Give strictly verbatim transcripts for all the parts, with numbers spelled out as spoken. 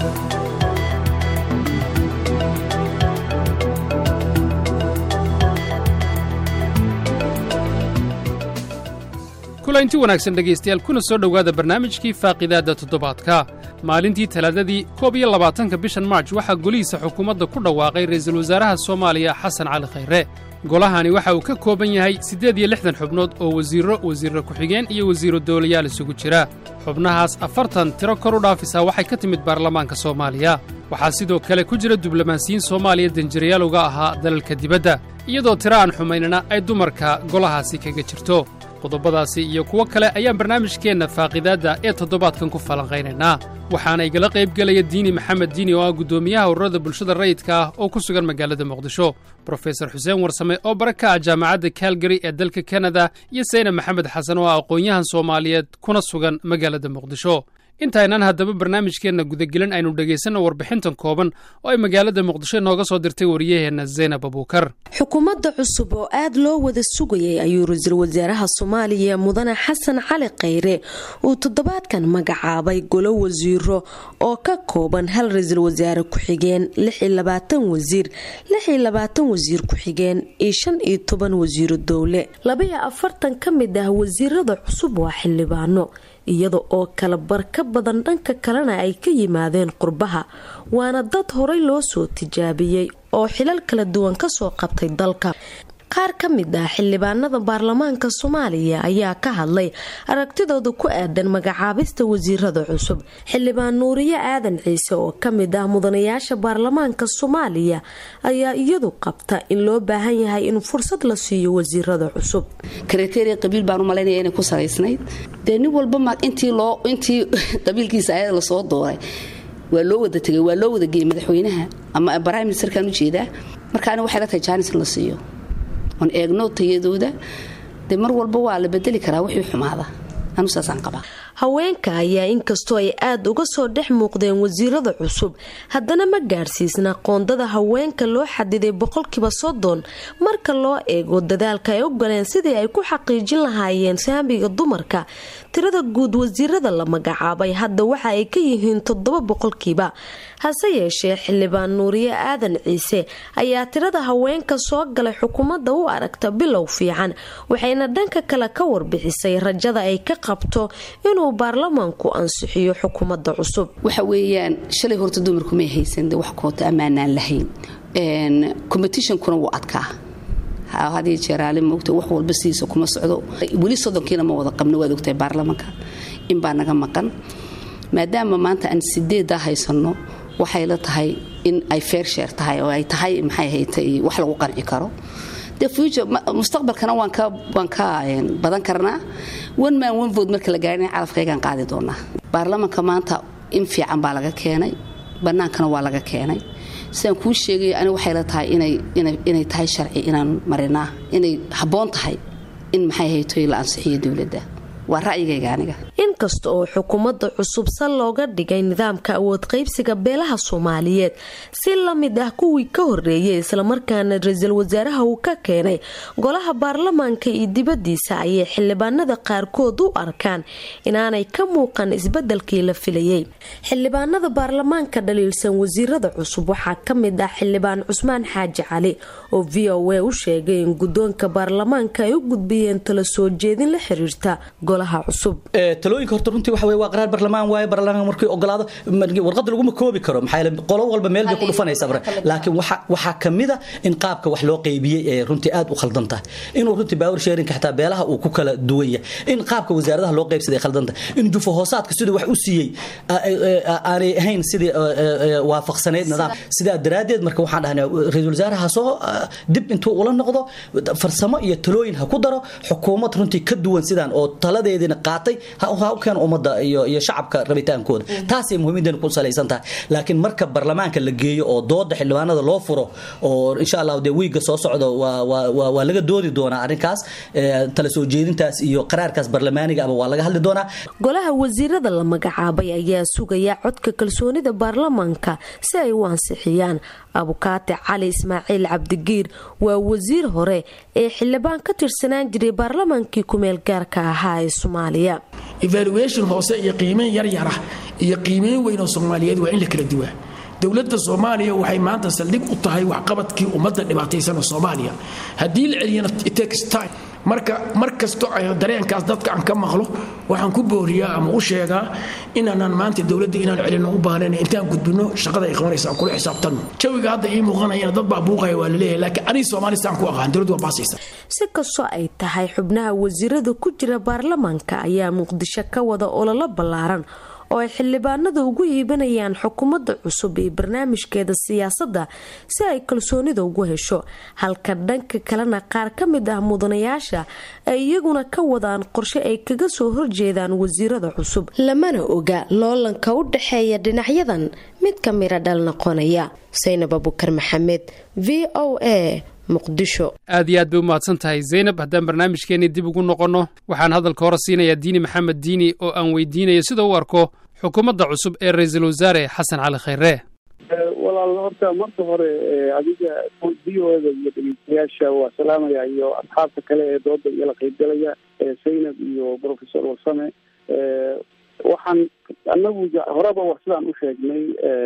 kulanti wanaagsan dhegaystayaal kuna soo dhowaada barnaamijkii faaqidaadda toddobaadka maalintii talaadadii koob iyo labaatanka bishan maarj waxaa golihiisa xukuumadda ku dhawaaqay ra'iisul wasaaraha soomaaliya xasan cali khayre golahani waxa uu ka kooban yahay siddeed iyo lixdan xubnood oo wasiirro wasiirro ku-xigeen iyo wasiirro dawlayaal isugu jira xubnahaas afartan tiro kor u dhaafisa waxay ka timid baarlamaanka soomaaliya waxaa sidoo kale ku jira diblomaasiyiin soomaaliya danjirayaal uga ahaa dalalka dibadda iyadoo tiro aan xumaynana ay dumarka golahaasi kaga jirto qodobadaasi iyo kuwo kale ayaan barnaamijkeenna faaqidaadda ee toddobaadkan ku falanqaynaynaa waxaana igala qaybgelaya diini maxamed diini oo ah guddoomiyaha ururada bulshada rayidka ah oo ku sugan magaalada muqdisho brofesor xuseen warsame oo bara ka ah jaamacadda kalgary ee dalka kanada iyo sayna maxamed xasan oo ah aqoon-yahan soomaaliyeed kuna sugan magaalada muqdisho intaaynan haddaba barnaamijkeenna gudagelin aynu dhegaysanno warbixintan kooban oo ay magaalada muqdisho nooga soo dirtay wariyaheenna zaynab abuukar xukuumadda cusub oo aad loo wada sugayay ayuu ra-iisul wasaaraha soomaaliya mudane xasan cali khayre uu toddobaadkan magacaabay golo wasiiro oo ka kooban hal ra-iisul wasaare ku-xigeen lix iyo labaatan wasiir lix iyo labaatan wasiir ku-xigeen iyo shan iyo toban wasiiro dowle laba iyo afartan ka mid ah wasiirada cusub waa xildhibaano iyada oo kala bar ka badan dhanka kalena ay ka yimaadeen qurbaha waana dad horay loo soo tijaabiyey oo xilal kala duwan ka soo qabtay dalka qaar ka mid ah xildhibaanada baarlamaanka soomaaliya ayaa ka hadlay aragtidooda ku aadan magacaabista wasiirada cusub xildhibaan nuuriye aadan ciise oo ka mid ah mudanayaasha baarlamaanka soomaaliya ayaa iyadu qabta in loo baahan yahay in fursad la siiyo wasiirada cusub kriteria qabiil baan u malaynaya inay ku salaysnayd dee nin walba ma intii loo intii qabiilkiisa ayada lasoo dooray waa loo wada tegay waa loo wada geeyay madaxweynaha ama prime ministerkan u jeedaa marka ani waxay la tahay jaanis la siiyo on eegno tayadooda de mar walba waa la bedeli karaa wixii xumaada anu saasaan qabaa haweenka ayaa inkastoo ay aad uga soo dhex muuqdeen wasiirada cusub haddana ma gaarsiisna qoondada haweenka loo xadiday boqolkiiba soddon marka loo eego dadaalka ay u galeen sidii ay ku xaqiijin lahaayeen saamiga dumarka tirada guud wasiirada la magacaabay hadda waxa ay ka yihiin toddoba boqolkiiba hase yeeshee xildhibaan nuuriye aadan ciise ayaa tirada haweenka soo galay xukuumadda u aragta bilow fiican waxayna dhanka kale ka warbixisay rajada ay ka qabto inuu baarlamaanku ansixiyo xukuumadda cusub waxa weeyaan shalay horta dumarku ma haysan wax koota amaanaan lahayn een competition-kuna wuu adkaa hadii jeeraale moogto wax walba siiso kuma socdo wali sodonkiina ma wada qabno waad ogtahay baarlamaanka in baa naga maqan maadaama maanta aan sideeda haysano waxay la tahay in ay fair share tahay oo ay tahay maxay haytay wax lagu qanci karo the future mustaqbalkana waan ka waan ka badan karnaa one man one vote marka la gaarin calafkaygan qaadi doonaa baarlamaanka maanta in fiican baa laga keenay banaankana waa laga keenay sidaan kuu sheegay ani waxay la tahay inay inay inay tahay sharci inaan marinaa inay haboon tahay in maxay haytay la ansixiyo dawladda waa ra'yigayga aniga inkasta oo xukuumadda cusub sal looga dhigay nidaamka awood qaybsiga beelaha Soomaaliyeed si la mid ah kuwii ka horeeyay isla markaana ra'iisul wasaaraha uu ka keenay golaha baarlamaanka iyo dibadiisa ayay xildhibaanada qaarkood u arkaan inaanay ka muuqan isbedelkii la filayay xildhibaanada baarlamaanka dhaliilsan wasiirada cusub waxaa ka mid ah xildhibaan Cusmaan Xaaji Cali oo V O A u sheegay in gudoonka baarlamaanka ay u gudbiyeen talo soo jeedin la xiriirta golaha cusub ee talooyinka horta runtii waxa way waa qaraar baarlamaan waay baarlamaanka markii ogolaado warqad lagu ma koobi karo maxay qolo walba meel bay ku dhufanaysaa laakiin waxa waxa kamida in qaabka wax loo qaybiyay ee runtii aad u khaldan tahay inuu runtii power sharing xataa beelaha uu ku kala duwan yahay in qaabka wasaaradaha loo qaybsaday khaldan tahay in jufo hoosaadka sida wax u siiyay aanay ahayn sidii waafaqsaneed nidaam sida daraadeed marka waxaan dhahnaa ra'iisul wasaaraha soo dib intuu ula noqdo farsamo iyo talooyin ha ku daro xukuumad runtii ka duwan sidaan oo taladeedina qaatay ha u keen umada iyo iyo shacabka rabitaankooda taasay muhiimadan ku salaysan tahay laakiin marka baarlamaanka la geeyo oo dooda xildhibaanada loo furo oo insha Allah de wiiga soo socdo waa waa waa laga doodi doonaa arrinkaas tala soo jeedintaas iyo qaraarkaas baarlamaaniga ama waa laga hadli doonaa golaha wasiirada la magacaabay ayaa sugaya codka kalsoonida baarlamaanka si ay u ansixiyaan abukaate cali ismaaciil cabdigiir waa wasiir hore ee xildhibaan ka tirsanaan jiray baarlamaankii ku meel gaarka ahaa ee Soomaaliya If I evaluation hoose iyo qiimeyn yar yar ah iyo qiimeyn weyn oo Soomaaliyeed waa in la kala duwaa dawladda Soomaaliya waxay maanta saldhig u tahay wax qabadkii ummadda dhibaataysan Soomaaliya hadii la celiyana it takes time marka markasto ay dareenkaas dadka aan ka maqlo waxaan ku booriyaa ama u sheegaa inaan maanta dawladda inaan celino u baahneen intaan gudbino shaqada ay qabanaysaa kula xisaabtan jawiga hadda ii muuqanaya dad baa buuqaya waa leeyahay laakiin ani Soomaalistaan ku aqaan dawladdu waa baasaysa si kastoo ay tahay xubnaha wasiirada ku jira baarlamaanka ayaa Muqdisho ka wada ololo ballaaran oo ay xildhibaanadu ugu iibanayaan xukuumadda cusub ee barnaamijkeeda siyaasadda si ay kalsoonida ugu hesho halka dhanka kalena qaar ka mid ah mudanayaasha ay iyaguna ka wadaan qorshe ay kaga soo horjeedaan wasiirada cusub lamana oga loolanka u dhaxeeya dhinacyadan mid ka mira dhal noqonaya Zainab Abubakar Maxamed V O A muqdisho aad iyo aad bay u mahadsan tahay Zainab haddaan barnaamijkeennii dib ugu noqonno waxaan hadalka hore siinayaa diini maxamed diini oo aan weydiinayo sida uu arko xukuumadda cusub ee ra-iisul wasaare xasan cali khayre walaal horta marka hore adiga v o a iyo dhegeystayaasha waa salaamaya iyo asxaabta kale ee dooda iyo la qaybgalaya Zainab iyo professor Warsame waxaan anagu horeba wax sidaan u sheegnay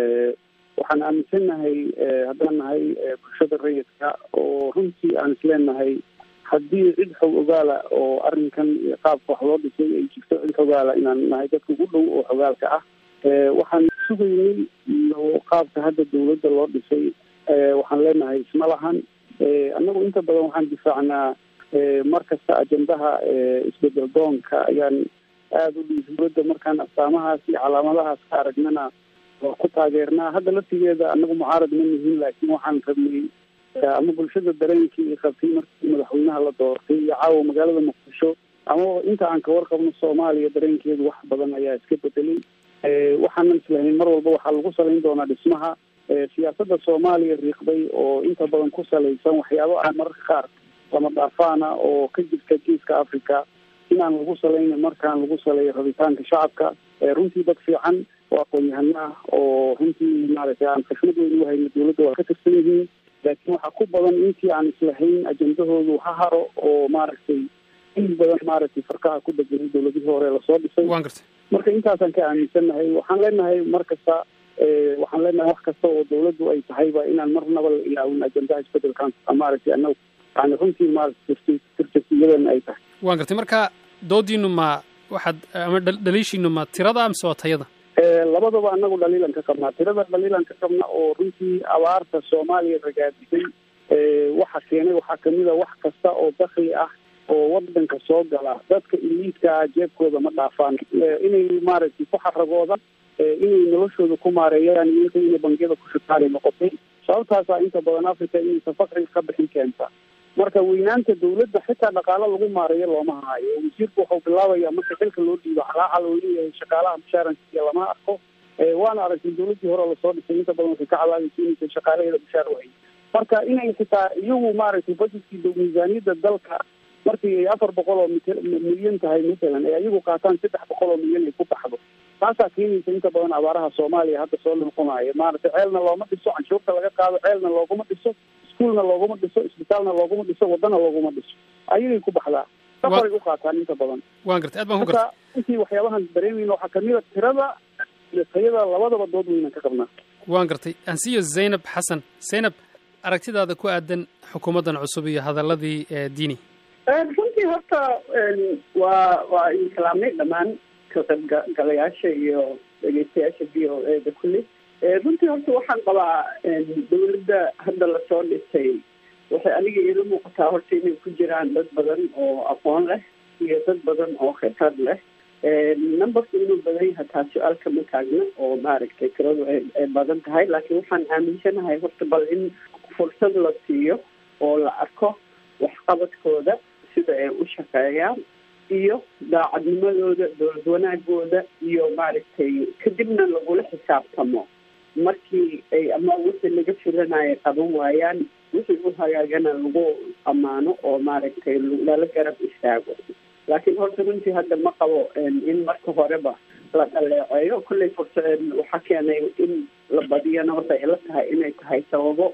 waxaan aaminsanahay haddaan nahay bulshada rayidka oo runtii aan isleenahay haddii cid xog ogaala oo arrinkan qaabka wax loo dhisay ay jirto cid xogaala inaan nahay dadka ugu dhow oo xogaalka ah waxaan sugaynay iyo qaabka hadda dawladda loo dhisay waxaan leenahay isma lahan annagu inta badan waxaan difaacnaa mar kasta ajendaha isbedel doonka ayaan aada u dhihi dawladda markaan astaamahaas iyo calaamadahaas ka aragnana waa ku taageernaa hadda laftigeeda annagu mucaarad ma nihin laakiin waxaan rabnay ama bulshada dareenkii qabtay markii madaxweynaha la doortay iyo caawa magaalada muqdisho ama inta aan ka warqabno Soomaaliya dareenkeedu wax badan ayaa iska bedelay waxaan islahayn mar walba waxaa lagu salayn doonaa dhismaha siyaasadda Soomaaliya riiqday oo inta badan ku salaysan waxyaabo aan mararka qaar lama dhaafaana oo ka jirta geeska Afrika inaan lagu salayn markaan lagu salayo rabitaanka shacabka runtii dad fiican oo aqoon-yahan ah oo runtii maaragtay aan xishmad weyn u hayno dawladda waa ka tirsan yihiin laakiin waxaa ku badan intii aan islahayn ajendahoodu ha haro oo maaragtay in badan maaragtay farkaha ku deganay dawladihii hore lasoo dhisay marka intaasaan ka aaminsanahay waxaan leenahay mar kasta waxaan leenahay wax kasta oo dawladdu ay tahayba inaan marnaba la ilaawin ajendaha isbedelkan maaragtay annagu yani runtii maaragtay tirtirsiyadan ay tahay waan gartay marka doodiinu ma waxaad ama dhaliishiinu ma tirada amse waa tayada labadaba anagu dhaliilan ka qabnaa tirada dhaliilan ka qabna oo runtii abaarta Soomaaliya ragaadisay waxa keenay waxaa kamid ah wax kasta oo dakhli ah oo wadanka soo gala dadka iliidka jeebkooda ma dhaafaan inay maaragtay ku xaragooda inay noloshooda ku maareeyaan inta inay bangiyada ku shaqaale noqotay sababtaas inta badan Afrika inay safaqri ka bixin keenta marka weynaanta dawladda xitaa dhaqaale lagu maareeyo looma hayo wasiirku wuxuu bilaabayaa marka xilka loo dhiibo calaacal oo leeyahay shaqaalaha mushaarankiisa lama arko waana aragtay dawladdii hore lasoo dhisay inta badan waxay ka caawinaysa inay shaqaalaheeda mushaar waayay marka inay xitaa iyagu maaragtay budgetkii miisaaniyadda dalka markii ay afar boqol oo milyan tahay masalan ay iyagu qaataan saddex boqol oo milyan ay ku baxdo taasaa keenaysa inta badan abaaraha Soomaaliya hadda soo noqonaya maaragtay ceelna looma dhiso canshuurta laga qaado ceelna looguma dhiso iskuulna looguma dhiso isbitaalna looguma dhiso wadana looguma dhiso ayay ku baxdaa safaray u qaataan inta badan waan gartay aad baan ku gartay intii waxyaabahan dareemayno waxaa kamid ah tirada iyo tayada labadaba dood weynan ka qabnaa waan gartay ansiyo Zainab Xasan Zainab aragtidaada ku aadan xukuumaddan cusub iyo hadaladii diini runtii horta waa waa islaamay dhammaan ka qaybgalayaasha iyo dhegeystayaasha v o a da kulli runtii horta waxaan qabaa dawladda hadda lasoo dhisay waxay aniga ila muuqataa horta inay ku jiraan dad badan oo aqoon leh iyo dad badan oo khibrad leh numberka inuu badan yahay taa su-aal kama taagna oo maaragtay tiradu ay badan tahay laakiin waxaan aaminsanahay horta bal in fursad la siiyo oo la arko waxqabadkooda sida ay u shaqeeyaan iyo daacadnimadooda dowlad wanaagooda iyo maaragtay kadibna lagula xisaabtamo markii ay ama wixii laga filanayo qaban waayaan wixii u hagaagana lagu ammaano oo maaragtay lala garab istaago laakiin horta runtii hadda ma qabo in marka horeba la dhaleeceeyo kolley fursa waxaa keenay in la badiyana horta ay la tahay inay tahay sababo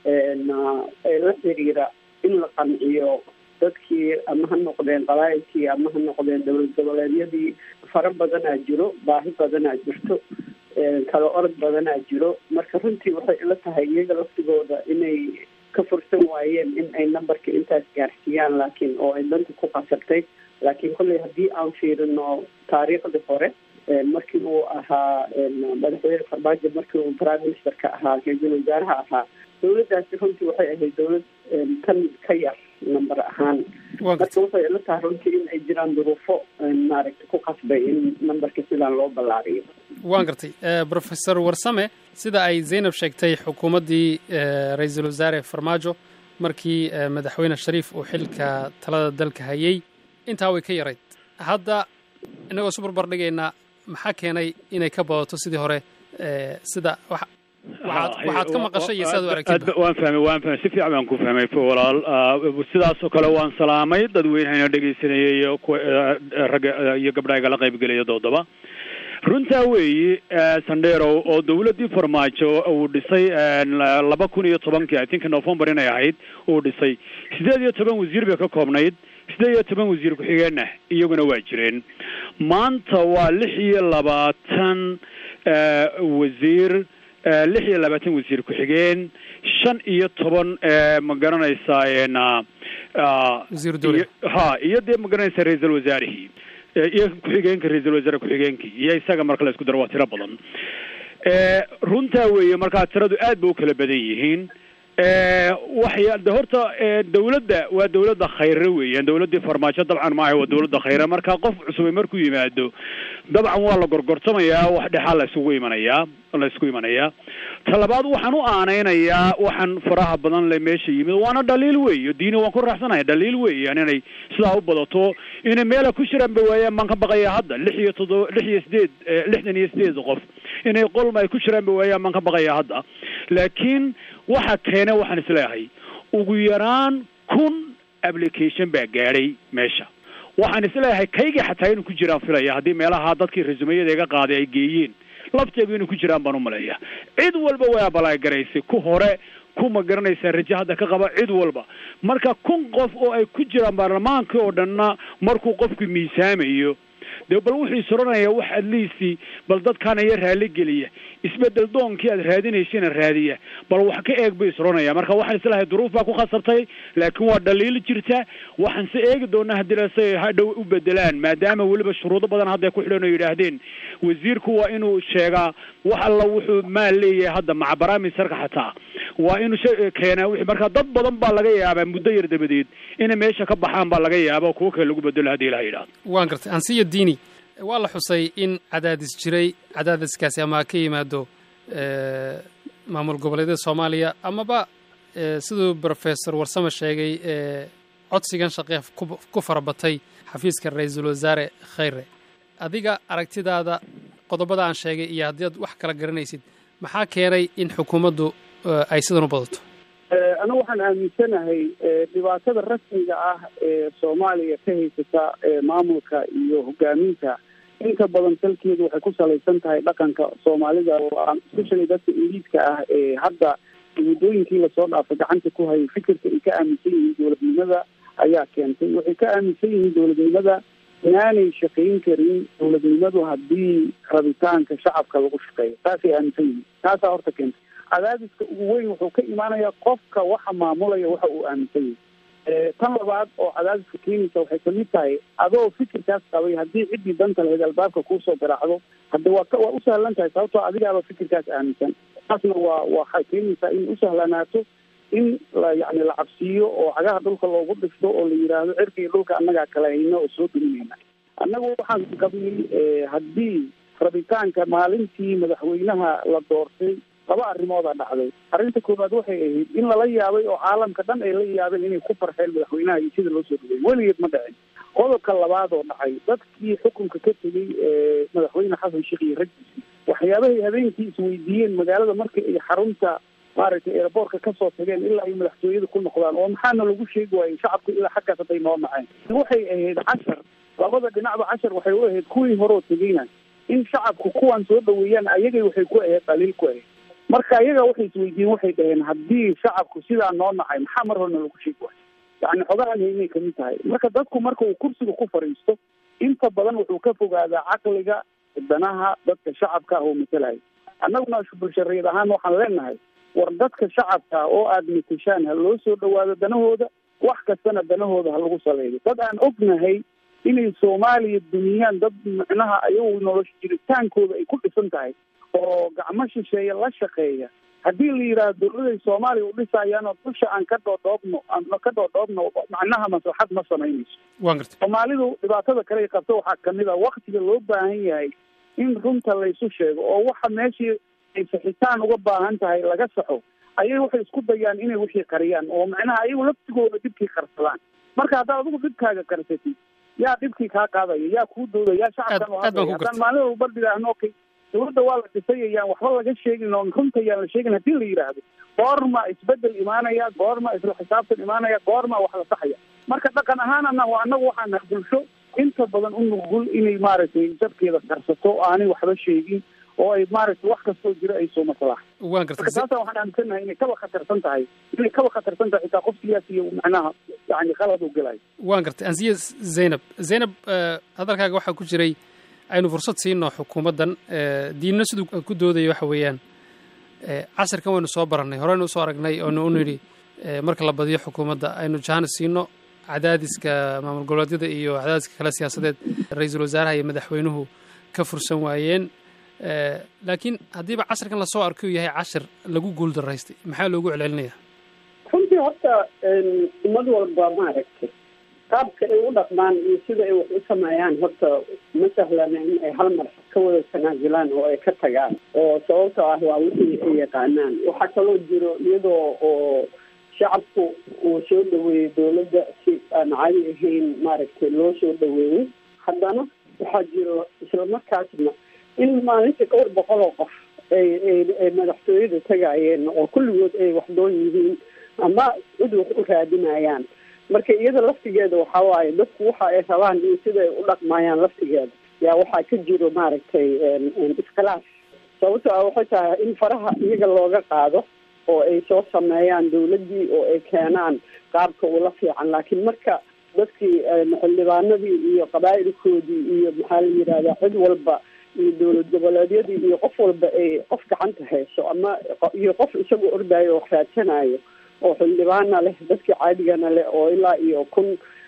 la xiriira in la qanciyo dadkii ama ha noqdeen qabaa'ilkii ama ha noqdeen dowlad goboleedyadii fara badanaa jiro, baahi badanaa jirto, kala orod badanaa jiro. Marka runtii waxay ila tahay iyaga laftigooda inay ka fursan waayeen in ay numberka intaas gaarsiiyaan, laakiin oo ay danta ku qasabtay. laakiin kolley haddii aan fiirino taariikhdii hore markii uu ahaa madaxweyne Farmaajo, markii uu prime ministerka ahaa, ra-iisul wasaaraha ahaa, dowladdaasi runtii waxay ahayd dowlad tan ka yar number ahaan. marka waxay ila tahay runtii in ay jiraan duruufo maaragta ku qasbay in numberka sidaan loo ballaariyo. waan gartay professor Warsame, sida ay Zainab sheegtay, xukuumaddii ra-iisul wasaare Farmaajo markii madaxweyne Shariif uu xilka talada dalka hayay intaa way ka yarayd. hadda inagoo soo barbar dhigaynaa maxaa keenay inay ka badato sidii hore sida waxaad ka maqashay iyo sidaad u aragtid? waan fahmay waan fahmay si fiican baan ku fahmay walaal. sidaas oo kale waan salaamay dadweynahayna dhegaysanayay iyo ragga iyo gabdhaha igala qaybgelaya doodaba. runtaa weeye Sandero oo dawladdii Farmaajo uu dhisay laba kun iyo tobankii I think November inay ahayd uu dhisay sideed iyo toban wasiir bay ka koobnayd, sideed iyo toban wasiir ku-xigeenna iyaguna waa jireen. maanta waa lix iyo labaatan wasiir lix iyo labaatan wasiir ku-xigeen, shan iyo toban ma garanaysaa ha iyo dee ma garanaysaa ra-iisul wasaarihii iyo ku-xigeenka ra-iisul wasaare ku-xigeenkii iyo isaga marka la isku daro waa tiro badan. runtaa weeye markaa tiradu aad bay u kala badan yihiin. waxay horta dawladda waa dawladda khayre weeyaan, dawladdii Farmaajo dabcan maaha, waa dawladda khayre. marka qof cusub markuu yimaado dabcan waa la gorgortamayaa, wax dhexal la isugu imanayaa la isku imanayaa. talabaad waxaan u aanaynayaa waxaan faraha badan le meesha yimid waana dhaliil weeyo diini waan ku raaxsanahay, dhaliil weeyaan inay sidaa u badato inay meela ku jiraan ba waayaan. baan ka baqayaa hadda lix iyo toddoba lix iyo sideed lixdan iyo sideed qof inay qolma ay ku jiraan ba waayaan. baan ka baqayaa hadda. laakiin waxa keenay waxaan isleeyahay ugu yaraan kun application baa gaadhay meesha. waxaan isleeyahay kayga xataa inuu ku jiraan filaya haddii meelaha dadkii resumayada iga qaaday ay geeyeen lafteedu inuu ku jiraan baan u maleeyaa. cid walba way abalaagaraysay, ku hore kuma garanaysaa rajo hadda ka qaba cid walba. marka kun qof oo ay ku jiraan baarlamaanka oo dhanna markuu qofku miisaamayo dee bal wuxuu soranaya wax at least bal dadkaana ya raali geliya, isbedel doonkii aad raadinaysayna raadiya, bal wax ka eeg bay soranaya. marka waxaan islahay duruuf baa ku khasabtay, laakiin waa dhaliil jirta. waxaan se eegi doonaa haddii lasay hadhow u bedelaan, maadaama weliba shuruudo badan hadda ku xidhan oo yidhaahdeen wasiirku waa inuu sheegaa wax alla wuxuu maal leeyahay hadda maca barnaamijka xataa waa inuu keenaa wixii. marka dad badan baa laga yaabaa muddo yar dabadeed inay meesha ka baxaan baa laga yaabaa, kuwa kale lagu bedelo haddii la yidhaahdo. waan gartay ansiya diini, waa la xusay in cadaadis jiray, cadaadiskaasi ama ka yimaado maamul goboleedyada Soomaaliya amaba sidoo professor Warsame sheegay codsigan shaqeef ku farabatay xafiiska ra-iisul wasaare Khayre. adiga aragtidaada qodobada aan sheegay iyo haddii aad wax kala garanaysid maxaa keenay in xukuumaddu ay sidan u badato? anigu waxaan aaminsanahay dhibaatada rasmiga ah ee Soomaaliya ka haysata maamulka iyo hogaaminta inta badan salkeedu waxay ku salaysan tahay dhaqanka Soomaalida oo especially dadka eliitka ah ee hadda muddooyinkii la soo dhaafay gacanta ku hayay fikirka ay ka aaminsan yihiin dowladnimada ayaa keentay. waxay ka aaminsan yihiin dowladnimada inaanay shaqayn karin dowladnimadu haddii rabitaanka shacabka lagu shaqeeyo. taasay aaminsan yihiin. taasaa horta keentay. cadaadiska ugu weyn wuxuu ka imaanayaa qofka waxa maamulaya waxa uu aaminsan yahay. tan labaad oo cadaadiska keenaysa waxay kamid tahay adoo fikirkaas qabay haddii ciddii danta lahayd albaabka kuusoo garaacdo hadda waa waa u sahlan tahay, sababtoo adigaaba fikirkaas aaminsan. taasna waa waxay keenaysaa in u sahlanaato in la yacni la cabsiiyo oo cagaha dhulka loogu dhifto oo la yidhaahdo cirka iyo dhulka annagaa kala hayno oo soo duminayna. annagu waxaan qabnay haddii rabitaanka maalintii madaxweynaha la doortay laba arrimoodaa dhacday. arrinta koowaad waxay ahayd in lala yaabay oo caalamka dhan ay la yaabeen inay ku farxeen madaxweynaha iyo sida loo soo dhaweyay. weligeed ma dhicin. qodobka labaad oo dhacay dadkii xukunka ka tegey madaxweyne xasan sheekh iyo raggiisii waxyaabahay habeenkii isweydiiyeen magaalada markii ay xarunta maaragtay airboortka kasoo tageen ilaa ay madaxtooyada ku noqdaan oo maxaana lagu sheegi waayey shacabka ilaa xaggaas hadday noo naceen. waxay ahayd cashar, labada dhinacba cashar waxay u ahayd kuwii hore oo tegeyna in shacabku kuwan soo dhaweeyaan ayagay waxay ku ahayd dhaliil ku ahayd. marka ayaga waxay isweydiiyeen waxay dhaheen haddii shacabku sidaa noo nacay maxaa mar horena lagu sheegi waayo. yacni xogahan haynay kamid tahay. marka dadku marka uu kursiga ku fadhiisto inta badan wuxuu ka fogaadaa caqliga danaha dadka shacabka ah oo matalaya. annaguna bulshareed ahaan waxaan leenahay war dadka shacabka oo aad matashaan ha loo soo dhawaado danahooda, wax kastana danahooda ha lagu saleeyo. dad aan ognahay inay soomaaliya duniyaan dad macnaha ayagu nolosha jiritaankooda ay ku dhisan tahay oo gacmo shisheeye la shaqeeya, haddii la yidhaahdo dowladay soomaaliya u dhisayaanoo dusha aan ka dhoodhoobno aan ka dhoodhoobno macnaha maslaxad ma samaynayso. soomaalidu dhibaatada kale ay qabto waxaa kamid a waktiga loo baahan yahay in runta laysu sheego oo waxa meeshii ay saxitaan uga baahan tahay laga saxo, ayay waxay isku dayaan inay wixii qariyaan oo macnaha ayagu laftigooda dhibkii qarsadaan. marka haddaad adigu dhibkaaga qarsatid, yaa dhibkii kaa qaadaya, yaa kuu dowda, yaa shacabkan uhadlaya. haddaan maalin walba dhidhaahno okay dawladda waa la dhisayayaan waxba laga sheegin oo runta yaan la sheegin, haddii la yidhaahdo goorma isbedel imaanaya, goorma isla xisaabtan imaanaya, goorma wax la saxaya. marka dhaqan ahaan anagu anagu waxaan nahay bulsho inta badan u nugul inay maaragtay jabkeeda qarsato oo aanay waxba sheegin oo ay maaragtay wax kastoo jira ay soo maslaax. waan gartay marka taasa waxaan aaminsanahay inay kaba khatarsan tahay inay kaba khatarsan tahay xitaa qof siyaasi iyo macnaha yani qalad u gelayo. waan gartay ansiya zaynab zaynab hadalkaaga waxaa ku jiray aynu fursad siino xukuumaddan diinna siduu ku doodayo waxa weeyaan casharkan waynu soo barannay horeynu usoo aragnay oonu u nidhi marka la badiyo xukuumadda aynu jahana siino cadaadiska maamul goboleedyada iyo cadaadiska kale siyaasadeed ra-iisul wasaaraha iyo madaxweynuhu ka fursan waayeen. laakiin haddiiba casharkan lasoo arkay uu yahay cashar lagu guul daraystay maxaa loogu celcelinaya? runtii horta ummad walba maaragtay qaabka ay u dhaqmaan iyo sida ay wax u sameeyaan horta ma sahlana in ay hal mar ka wada tanaazulaan oo ay ka tagaan, oo sababta ah waa wixii ay yaqaanaan. waxaa kaloo jiro iyadoo oo shacabku uu soo dhaweeyey dawladda si aan caadi ahayn maaragtay loo soo dhaweeyey, haddana waxaa jiro islamarkaasna in maalintii dhowr boqol oo qof ay ay madaxtooyada tagayeen oo kulligood ay waxdoon yihiin ama cid wax u raadinayaan. marka iyada laftigeeda waxaa waaye dadku waxa ay rabaan iyo sida ay u dhaqmayaan laftigeeda yaa waxaa ka jiro maaragtay iskhilaaf. sababto ah waxay tahay in faraha iyaga looga qaado oo ay soo sameeyaan dawladdii oo ay keenaan qaabka ula fiican, laakiin marka dadkii xildhibaanadii iyo qabaa'ilkoodii iyo maxaa la yidhahdaa cid walba iyo dowlad goboleedyadii iyo qof walba ay qof gacanta hayso ama iyo qof isagoo ordaayo oo raadsanayo oo xildhibaana leh, dadkii caadigana leh oo ilaa iyo kun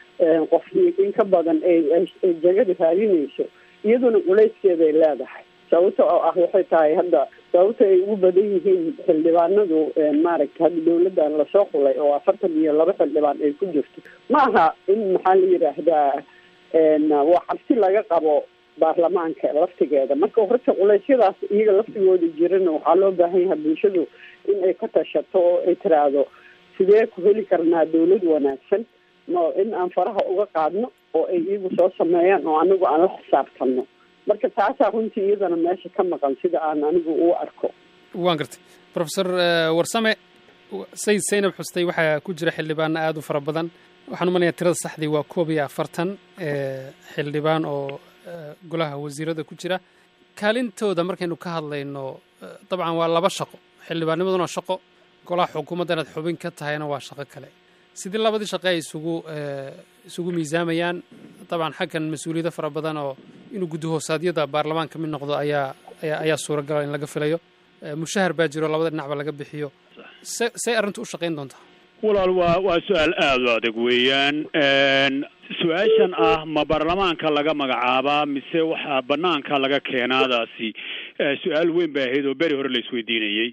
qof in ka badan ay jagada raadinayso, iyaduna culayskeeda ay leedahay. sababta oo ah waxay tahay hadda sababta ay ugu badan yihiin xildhibaanadu maaragta hadda dawladdan lasoo xulay oo afartan iyo laba xildhibaan ay ku jirto, ma aha in maxaa la yidhaahdaa waa cabsi laga qabo baarlamaanka laftigeeda. marka horta culeysyadaas iyaga laftigooda jirana waxaa loo baahan yahay bulshadu in ay ka tashato oo ay tiraahdo sidee ku heli karnaa dawlad wanaagsan no in aan faraha uga qaadno oo ay iyagu soo sameeyaan oo anigu aan la xisaabtanno. marka taasaa runtii iyadana meesha ka maqan sida aan anigu u arko. waan gartay professor warsame sayid zaynab xustay waxaa ku jira xildhibaano aada u fara badan. waxaan u malaya tirada saxdii waa koob iyo afartan xildhibaan oo golaha wasiirada ku jira. kaalintooda markaynu ka hadlayno dabcan waa laba shaqo, xildhibaannimaduna waa shaqo, golaha xukuumadda inaad xubin ka tahayna waa shaqo kale. sidii labadii shaqe ay isugu isugu miisaamayaan? dabcan xaggan mas-uuliyado fara badan oo inuu guddi hoosaadyada baarlamaanka mid noqdo ayaa ayaa ayaa suuragala in laga filayo. mushahar baa jiro labada dhinacba laga bixiyo. se say arrintu u shaqayn doontaa? walaal waa waa su-aal aada u adag weeyaan. su-aashan ah ma baarlamaanka laga magacaabaa mise waxaa banaanka laga keenaadaasi su-aal weyn bay ahayd oo beri hore la isweydiinayey.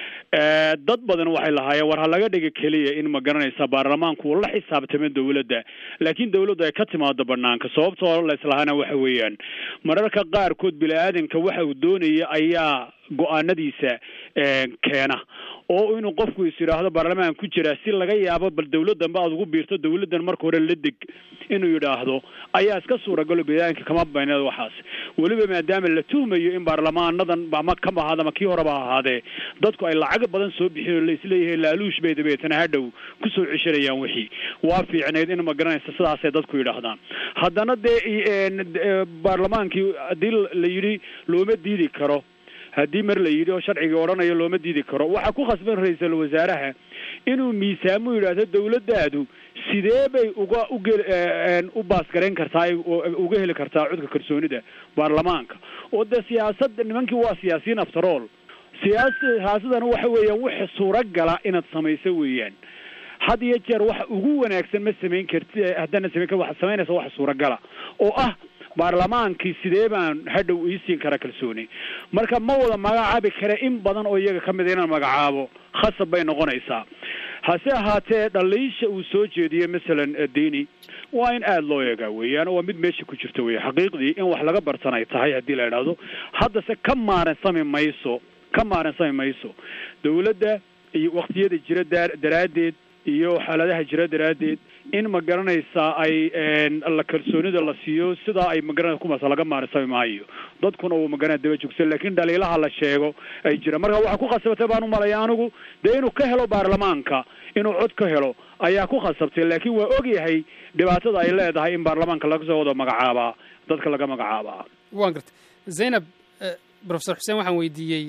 dad badan waxay lahaayeen war ha laga dhiga keliya in ma garanaysa baarlamaanku uu la xisaabtamo dawladda, laakiin dawladdu ay ka timaado banaanka. sababtoo la islahaana waxa weeyaan mararka qaarkood bini-aadanka waxa uu doonaya ayaa go-aanadiisa keena oo inuu qofku is yidhaahdo baarlamaan ku jira si laga yaabo bal dawladdan ba aad ugu biirto dawladdan marka hore la deg inuu yidhaahdo ayaa iska suuragalo bini-aadanka kama bayneed waxaas. weliba maadaama la tuhmayo in baarlamaanadan ama ka ahaad ama kii horeba ahaadee dadku ay lacag badan soo bixin oo la isleeyahay laaluush bay dabeetana hadhow kusoo ceshanayaan wixii waa fiicneyd in ma garanaysa sidaasay dadku yidhaahdaan. haddana dee baarlamaankii haddii la yidhi looma diidi karo haddii mar la yidhi oo sharcigii odhanayo looma diidi karo waxaa ku khasban ra-iisul wasaaraha inuu miisaamo yidhaahdo dawladdaadu sidee bay uga ugel u baasgarayn kartaa uga heli kartaa codka kalsoonida baarlamaanka oo dee siyaasadda nimankii waa siyaasiyiin after all siyaasadana waxa weeyaan wixii suuragala inaad samayso weeyaan had iyo jeer waxa ugu wanaagsan ma samayn karti haddana samayn kar waxa samaynaysa waxa suuragala oo ah baarlamaankii sidee baan hadhow ii siin kara kalsooni marka ma wada magacaabi kare in badan oo iyaga ka mid inaan magacaabo khasab bay noqonaysaa hase ahaatee dhaliisha uu soo jeediyey masalan diini waa in aada loo eegaa weeyaan waa mid meesha ku jirta weya xaqiiqdii in wax laga bartan ay tahay haddii la idhaahdo haddase ka maaransami mayso ka maaransami mayso dawladda iyo waqtiyada jira daraaddeed iyo xaaladaha jira daraaddeed in ma garanaysaa ay la kalsoonida la siiyo sidaa ay magaranaysa kumaasa laga maaransami maayo dadkuna uu magaranaya daba joogsan laakiin dhaliilaha la sheego ay jira marka waxaa ku khasabtay baan u malaya anigu dee inuu ka helo baarlamaanka inuu cod ka helo ayaa ku khasabtay laakiin waa ogyahay dhibaatada ay leedahay in baarlamaanka laga soo wado magacaabaa dadka laga magacaabaa waan gartay zaynab professor xuseen waxaan weydiiyey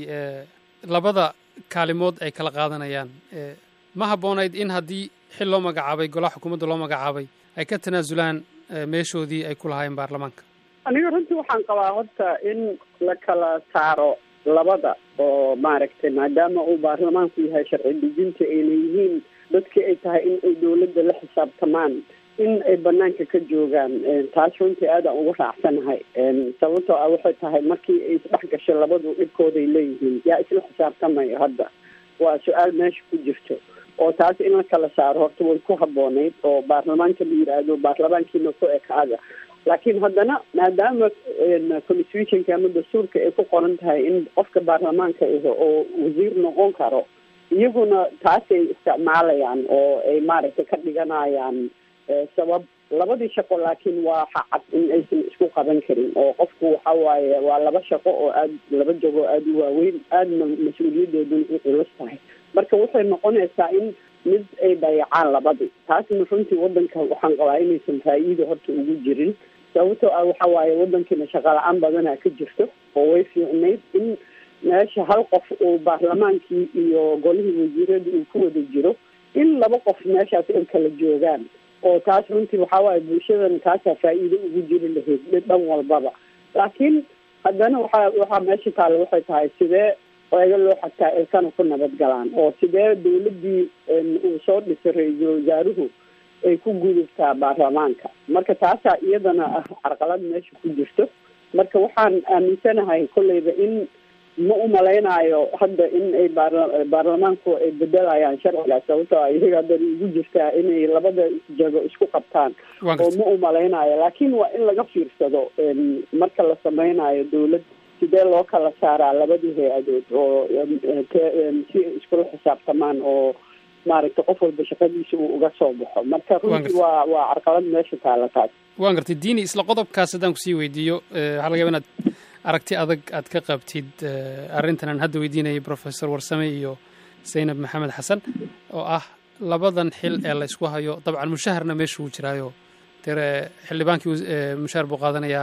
labada kaalimood ay kala qaadanayaan ma habboonayd in haddii xil loo magacaabay golaha xukuumadda loo magacaabay ay ka tanaasulaan meeshoodii ay ku lahaayeen baarlamaanka aniga runtii waxaan qabaa horta in la kala saaro labada oo maaragtay maadaama uu baarlamaanku yahay sharci dejinta ayna yihiin dadkii ay tahay in ay dawladda la xisaabtamaan in ay banaanka ka joogaan taas runtii aadaan ugu raacsanahay sababtoo ah waxay tahay markii ay isdhex gasho labadu dhibkooday leeyihiin yaa isla xisaabtamayo hadda waa su-aal meesha ku jirto oo taas in la kala saaro horta way ku habboonayd oo baarlamaanka la yidhaahdo baarlamaankiina ku ekaada laakiin haddana maadaama constitutionka ama dastuurka ay ku qoran tahay in qofka baarlamaanka iho oo wasiir noqon karo iyaguna taasay isticmaalayaan oo ay maaragtay ka dhiganayaan sabab labadii shaqo laakiin waa xacad in aysan isku qaban karin oo qofku waxa waaye waa laba shaqo oo aad laba jago aada u waaweyn aadna mas-uuliyadooduna u culus tahay marka waxay noqonaysaa in mid ay dayacaan labadii taasna runtii wadanka waxaan qabaa inaysan faa'iida horta ugu jirin sababtoo ah waxa waaye wadankiina shaqa la-aan badanaa ka jirto oo way fiicnayd in meesha hal qof uu baarlamaankii iyo golihii wasiirada uu ku wada jiro in laba qof meeshaas ay kala joogaan oo taas runtii waxaa waaye bulshadana taasaa faa'iido ugu jiri lahayd dhan walbaba laakiin haddana waxaa waxaa meesha taale waxay tahay sidee eega loo xataa ilkana ku nabad galaan oo sidee dawladdii uu soo dhisay ra-iisul wasaaruhu ay ku gudubtaa baarlamaanka marka taasaa iyadana ah carqalad meesha ku jirto marka waxaan aaminsanahay kolleyba in ma u malaynaayo hadda in ay baarlamaanku ay bedelayaan sharcigaas sababtoo a iyaga haddana ugu jirtaa inay labada jago isku qabtaan oo ma u malaynayo laakiin waa in laga fiirsado marka la samaynayo dawlad sidee loo kala saaraa labadii hay-adood oo si iskula xisaabtamaan oo maaragtay qof walba shaqadiisa uu uga soo baxo marka runtii waa waa carqalad meesha taala taas waan gartay diini isla qodobkaas haddaan kusii weydiiyo waxaa laga yaba inaad aragti adag aad ka qabtid arrintan aan hadda weydiinayay professor warsame iyo zaynab maxamed xasan oo ah labadan xil ee la isku hayo dabcan mushaharna meesha uu jiraayo dee xildhibaankii mushaar buu qaadanayaa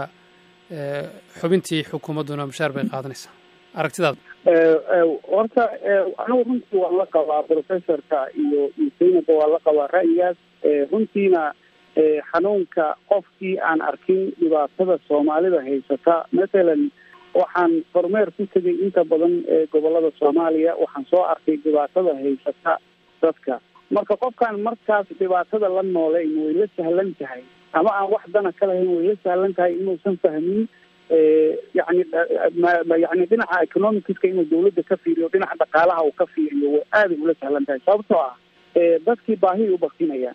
xubintii xukuumadduna mushaar bay qaadanaysaa aragtidaada horta anigu runtii waan la qabaa professorka iyo iyo zaynabba waan la qabaa ra'yigaas runtiina xanuunka qofkii aan arkin dhibaatada soomaalida haysata mathalan waxaan kormeer ku tegay inta badan gobolada soomaaliya waxaan soo arkay dhibaatada haysata dadka marka qofkaan markaas dhibaatada la nooleyn way la sahlan tahay ama aan wax dana ka lahayn way la sahlan tahay inuusan fahmin yani yani dhinaca economicska inuu dawladda ka fiiriyo dhinaca dhaqaalaha uu ka fiiriyo way aaday ula sahlan tahay sababtoo ah dadkii baahi u baktinaya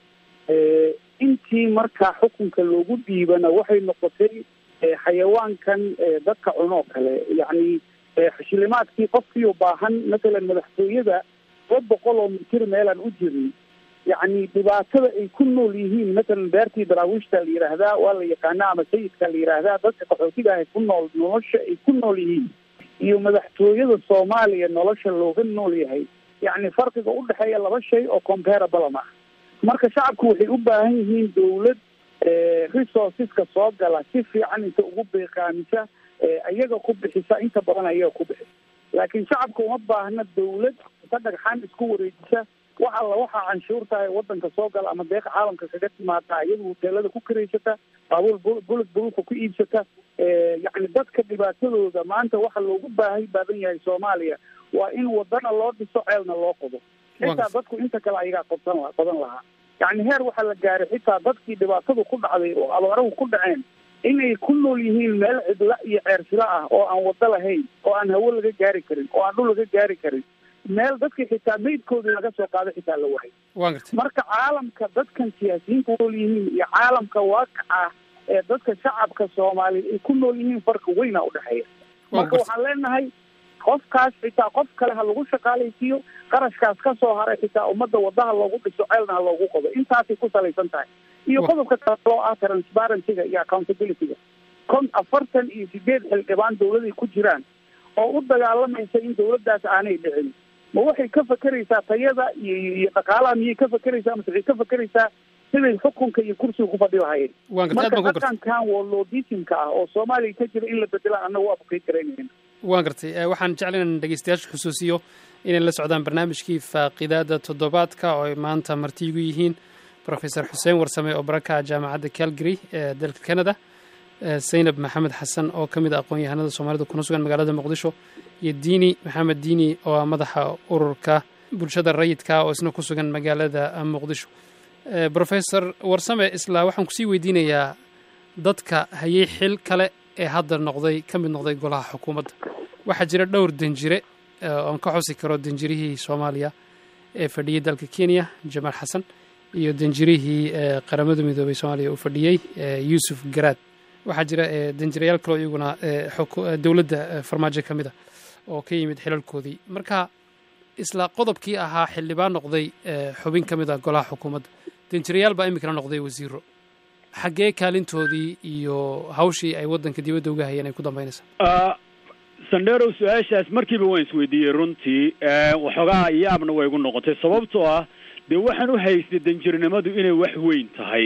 intii markaa xukunka loogu dhiibana waxay noqotay xayawaankan dadka cunoo kale yacni xishilimaadkii qofkii u baahan mathalan madaxtooyada laba boqol oo mitir meelaan u jirin yacni dhibaatada ay ku nool yihiin mathalan beertii daraawiishta la yidhaahdaa waa la yaqaanaa ama sayidka la yidhaahdaa dadka qaxootiga ah ku nool nolosha ay ku nool yihiin iyo madaxtooyada soomaaliya nolosha looga nool yahay yacni farqiga u dhexeeya laba shay oo comparable ma marka shacabku waxay u baahan yihiin dawlad resourceska soo gala si fiican inta ugu beeqaamisa iyaga ku bixisa inta badan ayaga ku bixisa laakiin shacabka uma baahna dawlad ka dhagxaan isku wareejisa wax alla waxaa canshuurtahay wadanka soo gala ama deeqa caalamka kaga timaada iyadu hoteelada ku karaysata baabuur bulud buludka ku iibsata yacni dadka dhibaatadooda maanta waxa loogu baahay baadan yahay soomaaliya waa in wadana loo dhiso ceelna loo qodo xitaa dadku inta kale ayagaa qodsan la qodan lahaa yacni heer waxaa la gaaray xitaa dadkii dhibaatadu ku dhacday oo abaarahu ku dhaceen inay ku nool yihiin meel cidla iyo ceersila ah oo aan wado lahayn oo aan hawo laga gaari karin oo aan dhul laga gaari karin meel dadkii xitaa meydkoodii laga soo qaado xitaa la wahay marka caalamka dadkan siyaasiyiinta nool yihiin iyo caalamka waaqaca ee dadka shacabka soomaaliya ay ku nool yihiin farka weyna udhexeeya marka waxaan leenahay qofkaas xitaa qof kale ha lagu shaqaalaysiiyo qarashkaas ka soo haray xitaa ummadda wadaha loogu dhiso ceelna ha loogu qodo intaasay ku salaysan tahay iyo qodobka kale oo ah transparencyga iyo accountabilityga kon afartan iyo sideed xildhibaan dawladay ku jiraan oo u dagaalamaysa in dawladdaas aanay dhicin ma waxay ka fakeraysaa tayada iyo iyo dhaqaalaha miyay ka fakeraysaa mase waxay ka fakeraysaa siday xukunka iyo kursiga ku fadhi lahayeen marka dhaqankan woloodisimka ah oo soomaaliya ka jira in la bedelaan annaga waa bukay karaynayna waan gartay waxaan jeclayn in dhegeystayaasha xusuusiyo inay la socdaan barnaamijkii faaqidaada toddobaadka oo ay maanta martiigu yihiin professor xuseen warsame oo baraka jaamacadda calgary ee dalka canada zaynab maxamed xasan oo ka mid a aqoon-yahanada soomaalida kuna sugan magaalada muqdisho iyo diini maxamed diini oo ah madaxa ururka bulshada rayidka oo isna ku sugan magaalada muqdisho professor warsame isla waxaan kusii weydiinayaa dadka hayay xil kale ee hadda noqday ka mid noqday golaha xukuumadda waxaa jira dhowr danjire oon ka xusi karo danjirihii soomaaliya ee fadhiyey dalka kenya jamaal xasan iyo danjirihii qaramada midoobay soomaaliya uu fadhiyey yuusuf garaad waxaa jira danjirayaal kaleo iyaguna dowladda farmaajo ka mid a oo ka yimid xilalkoodii marka isla qodobkii ahaa xildhibaan noqday xubin ka mid ah golaha xukuumadda danjirayaal baa iminkana noqday wasiiro xaggee kaalintoodii iyo hawshii ay waddanka dibadda uga hayeen ay ku dambaynaysaa sandherow su-aashaas markiiba waan isweydiiyey runtii waxoogaa yaabna way igu noqotay sababtoo ah dee waxaan u haystay danjirnimadu inay wax weyn tahay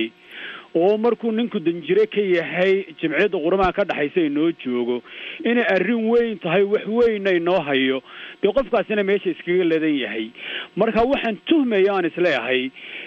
oo markuu ninku danjire ka yahay jimciyadda quramaha ka dhexaysa inoo joogo inay arrin weyn tahay wax weynna inoo hayo dee qofkaasina meesha iskaga leedan yahay marka waxaan tuhmaya aan isleeyahay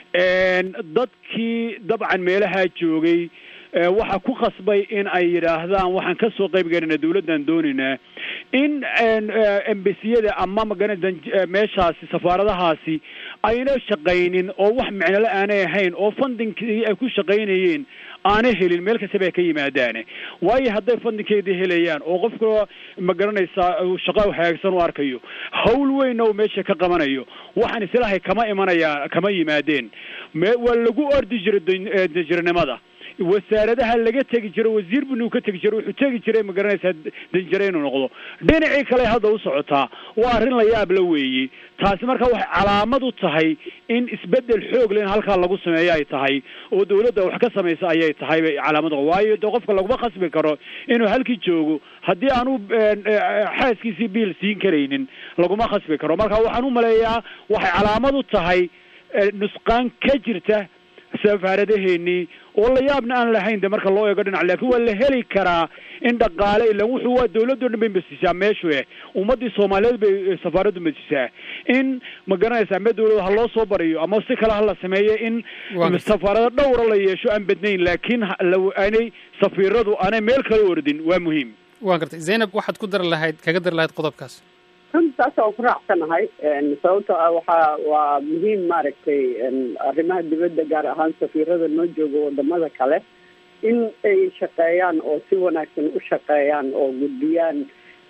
dadkii dabcan meelahaa joogay waxaa ku khasbay in ay yidhaahdaan waxaan ka soo qayb galinaa dawladdan doonaynaa in embasiyada ama magana meeshaasi safaaradahaasi ayna shaqaynin oo wax micnole aanay ahayn oo fundingkii ay ku shaqaynayeen aanay helin meel kastaba ay ka yimaadaane waayo hadday fundingkeedii helayaan oo qofka ma garanaysaa shaqo hagaagsan u arkayo hawl weynna uu meesha ka qabanayo waxaan islahay kama imanayaa kama yimaadeen waa lagu ordi jiray danjirnimada wasaaradaha laga tegi jiro wasiir bunuu ka tegi jiro wuxuu tegi jiray ma garanaysaa danjire inuu noqdo dhinacii kale hadda u socotaa waa arrin la yaab la weeye taasi marka waxay calaamad u tahay in isbedel xoog leh in halkaa lagu sameeyo ay tahay oo dawladda wax ka samaysa ayay tahay bay calaamad waayo dee qofka laguma khasbi karo inuu halkii joogo haddii aanu xaaskiisii biil siin karaynin laguma khasbi karo marka waxaan u maleeyaa waxay calaamad u tahay nusqaan ka jirta safaaradaheennii oo la yaabna aan lahayn de marka loo eego dhinac laakiin waa la heli karaa in dhaqaale ila wuxuu waa dawladoo dhan bay masiisaa meeshu eh ummaddii soomaaliyeed bay safaaraddu masiisaa in ma garanaysa ama dawlada ha loo soo bariyo ama si kale ha la sameeyo in safaarado dhowra la yeesho aan badnayn laakiin aanay safiiradu aanay meel kale ordin waa muhiim waa gartay zaynab waxaad ku dar lahayd kaga dar lahayd qodobkaas runtaas waan ku raacsanahay sababtoo ah waxaa waa muhiim maaragtay arrimaha dibadda gaar ahaan safiirada noo jooga wadamada kale in ay shaqeeyaan oo si wanaagsan u shaqeeyaan oo gudbiyaan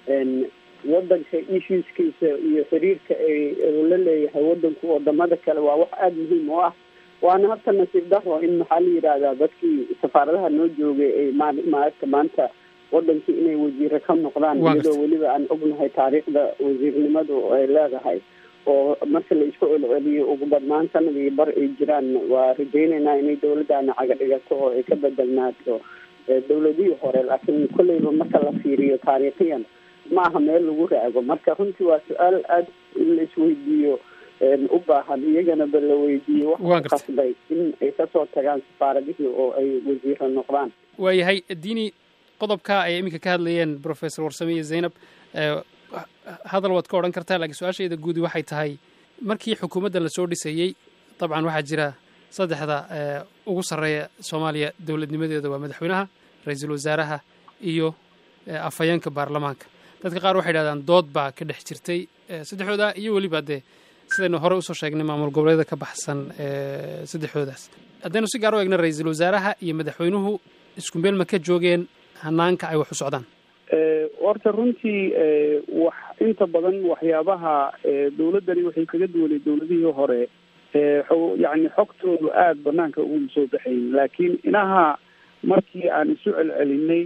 wadanka issueskiisa iyo xiriirka ay la leeyahay wadanku wadamada kale waa wax aada muhiim u ah waana horta nasiib daro in maxaa la yidhaahdaa dadkii safaaradaha noo joogay ay maaragta maanta wadankii inay wasiiro ka noqdaan iyadoo weliba aan ognahay taariikhda wasiirnimadu ay leedahay oo marka la isku celceliyo ugu badnaan sanadii bar ay jiraan waa rajaynaynaa inay dawladdaana caga dhigato oo ay ka bedelnaato dawladihii hore laakiin kolleyba marka la fiiriyo taariikhiyan ma aha meel lagu raago marka runtii waa su-aal aada in la isweydiiyo u baahan iyagana ba la weydiiyo waxa qasbay in ay kasoo tagaan safaaradihii oo ay wasiiro noqdaan waayahay diini qodobka ay iminka ka hadlayeen professor warsame iyo zaynab hadal waad ka odhan kartaa laakiin su-aashayda guudi waxay tahay markii xukuumadda la soo dhisayey dabcan waxaa jira saddexda ugu sarreeya soomaaliya dowladnimadeeda waa madaxweynaha ra-iisul wasaaraha iyo afhayeenka baarlamaanka dadka qaar waxay idhahdaan dood baa ka dhex jirtay saddexdooda iyo weliba dee sidaynu hore usoo sheegnay maamul goboleeda ka baxsan saddexdoodaas haddaynu si gaar u eegna ra-iisul wasaaraha iyo madaxweynuhu isku meel ma ka joogeen hanaanka ay wax u socdaan horta runtii wax inta badan waxyaabaha dowladdani waxay kaga duwanay dowladihii hore yani xogtoodu aada banaanka ugu soo baxayn laakiin inaha markii aan isu celcelinay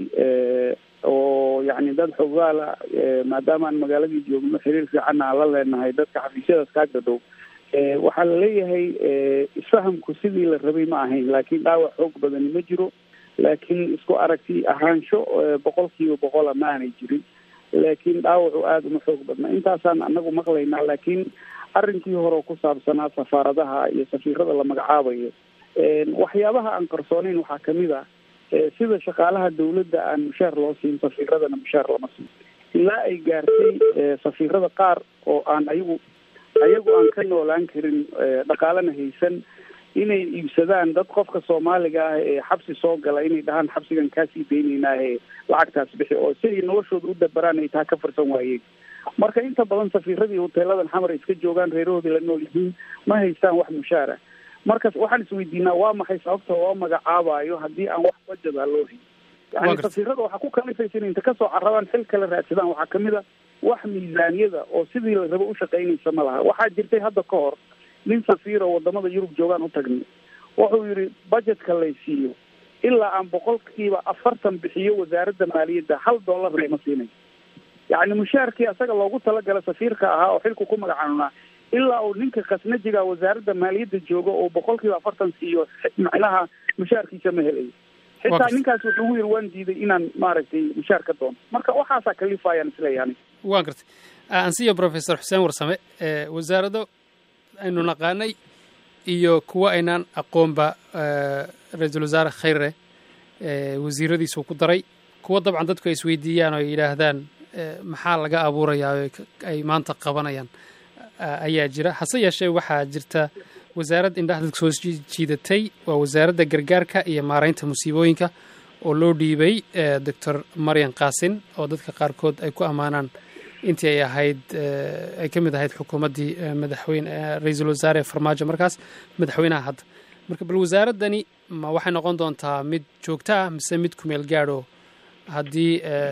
oo yani dad xogaala maadaama aan magaaladii joogno xiriir fiicanna aan la leenahay dadka xafiisyadaas kaaga dhow waxaa la leeyahay isfahamku sidii la rabay ma ahayn laakiin dhaawac xoog badani ma jiro laakiin isku aragti ahaansho boqol kiiba boqola ma aanay jirin laakiin dhaawacu aada uma xoog badna intaasaan anagu maqlaynaa laakiin arrinkii hore ku saabsanaa safaaradaha iyo safiirada la magacaabayo waxyaabaha aan qarsoonayn waxaa kamid a sida shaqaalaha dawladda aan mushaar loo siin safiiradana mushaar lama siin ilaa ay gaartay safiirada qaar oo aan ayagu ayagu aan ka noolaan karin dhaqaalana haysan inay iibsadaan dad qofka soomaaliga ah ee xabsi soo gala inay dhahaan xabsigan kaasii daynaynaahe lacagtaas bixi oo si ay noloshooda u dabaraan ay taa ka farsan waayeen marka inta badan safiiradii hoteeladan xamar iska joogaan reerahoodii la nool yihiin ma haystaan wax mushaara markas waxaan isweydiinaa waa maxay sababta oo magacaabayo haddii aan wax bajada loo hayn yani safiirada waxaa ku kalifaysa in inta kasoo carabaan xil kala raadsadaan waxaa kamid a wax miisaaniyada oo sidii la rabo ushaqaynaysa ma laha waxaa jirtay hadda ka hor nin safiir oo wadamada yurub joogaan u tagnay wuxuu yidhi budgetka lay siiyo ilaa aan boqolkiiba afartan bixiyo wasaaradda maaliyadda hal dollar lama siinay yacni mushaarkii asaga loogu talagala safiirka ahaa oo xilku ku magacaanunaa ilaa uu ninka khasnajiga wasaaradda maaliyadda joogo oo boqolkiiba afartan siiyo macnaha mushaarkiisa ma helayo xitaa ninkaas wuxuu yidhi waan diiday inaan maaragtay mushaar ka doono marka waxaasaa kalifayaan isleeyahay waa gartay ansiyo professor xuseen warsame wasaarado aynu naqaanay iyo kuwa aynaan aqoonba ra-iisul wasaare khayre wasiiradiisuu ku daray kuwa dabcan dadku ay isweydiiyaan oo ay yidhaahdaan maxaa laga abuurayaa oo ay maanta qabanayaan ayaa jira hase yeeshee waxaa jirta wasaarad indhaha dadka soo jiidatay waa wasaaradda gargaarka iyo maaraynta musiibooyinka oo loo dhiibay doctor maryan qaasin oo dadka qaarkood ay ku ammaanaan intii ay ahayd ay ka mid ahayd xukuumaddii madaxweyne ra-iisul wasaare farmaajo markaas madaxweynaha hadda marka bal wasaaraddani ma waxay noqon doontaa mid joogto ah mise mid kumeel gaadho haddii